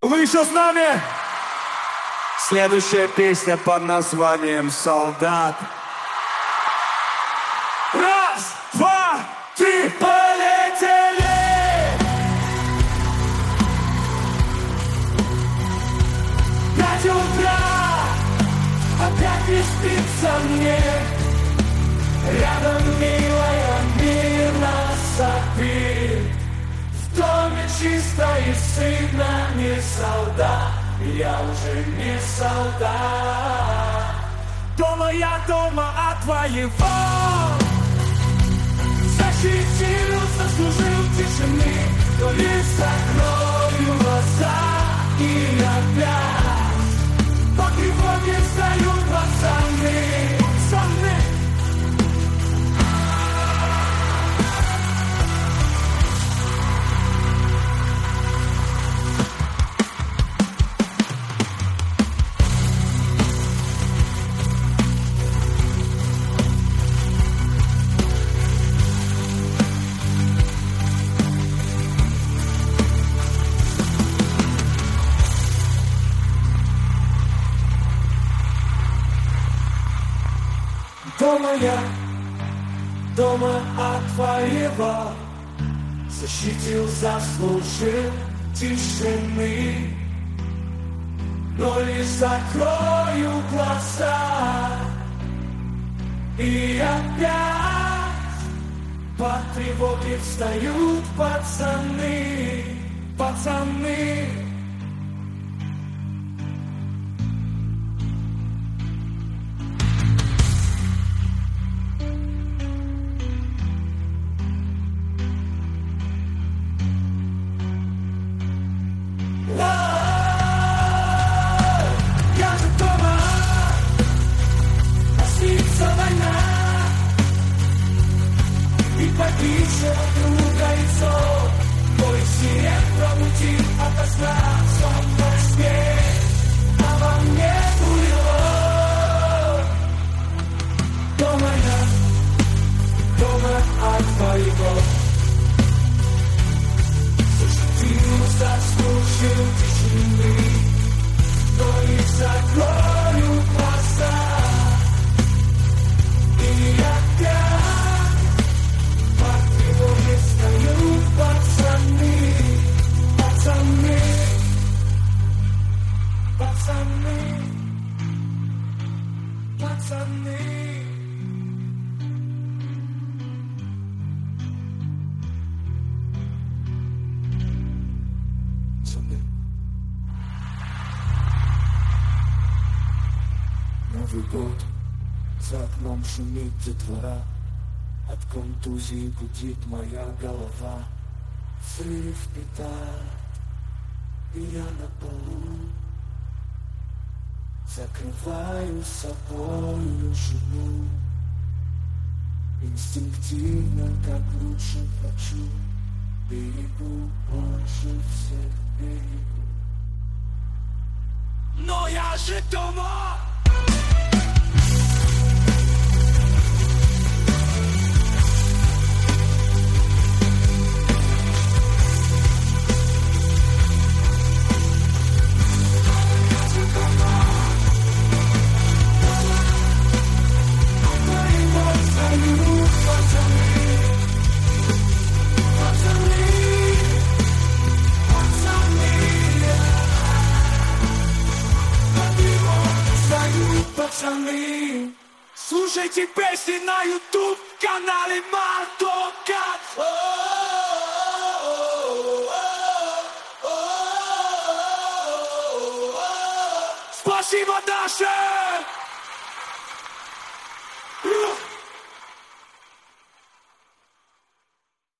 Вы еще с нами? Следующая песня под названием «Солдат». Раз, два, три, полетели! 5 утра, опять не спится мне. Рядом милая мирно сопит. В доме чисто и сытно, не солдат, я уже не солдат. Дома я дома отвоевал, защитил, заслужил тишины, но лишь закрою глаза и опять по тревоге встают пацаны, пацаны. Дома я, дома отвоевал, защитил, заслужил тишины, но лишь закрою глаза и опять по тревоге встают пацаны, пацаны. Пишет друг кольцо, бой сирен пробудит ото сна сон во сне, а во мне буйно. Дома я, дома от твоего, защитил, заслужил тишины, но и закрою глаза и опять встают пацаны, пацаны, пацаны, пацаны. Новый год, за окном шумит детвора. От контузии гудит моя голова. Взрыв петард, и я на полу. Закрываю собою жену. Инстинктивно, как лучше хочу, берегу, больше всех берегу. Но я же дома! Пацаны, слушайте песни на YouTube канале Мартокат. Спасибо, Даша!